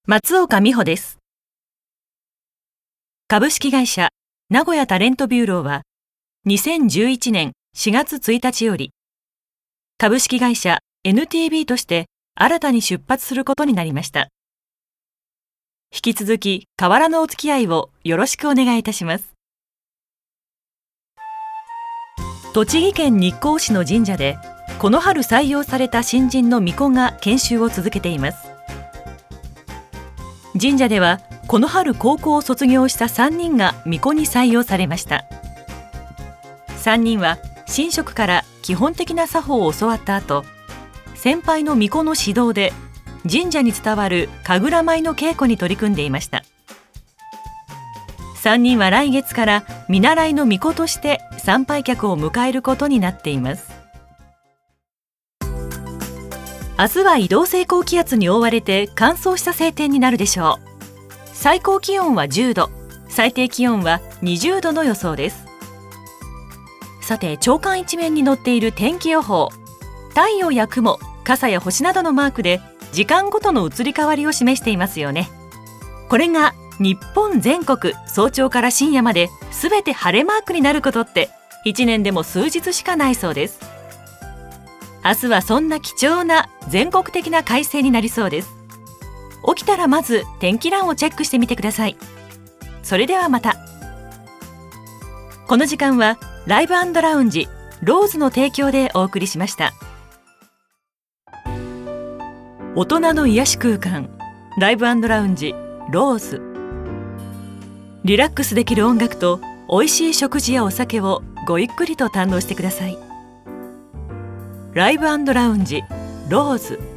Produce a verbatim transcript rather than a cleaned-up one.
松岡美穂です。株式会社名古屋タレントビューローはにせんじゅういちねんしがつついたちより株式会社 エヌティービー として新たに出発することになりました。引き続き変わらぬお付き合いをよろしくお願いいたします。栃木県日光市の神社でこの春採用された新人の巫女が研修を続けています。神社ではこの春高校を卒業したさんにんが巫女に採用されました。さんにんは神職から基本的な作法を教わった後、先輩の巫女の指導で神社に伝わる神楽舞の稽古に取り組んでいました。さんにんは来月から見習いの巫女として参拝客を迎えることになっています。明日は移動性高気圧に覆われて乾燥した晴天になるでしょう。最高気温はじゅうど、最低気温はにじゅうどの予想です。さて、朝刊一面に載っている天気予報、太陽や雲、傘や星などのマークで時間ごとの移り変わりを示していますよね。これが日本全国早朝から深夜まで全て晴れマークになることっていちねんでも数日しかないそうです。明日はそんな貴重な全国的な快晴になりそうです。起きたらまず天気欄をチェックしてみてください。それではまた。この時間はライブ&ラウンジローズの提供でお送りしました。大人の癒し空間ライブ&ラウンジローズ。リラックスできる音楽と美味しい食事やお酒をごゆっくりと堪能してください。ライブ&ラウンジローズ。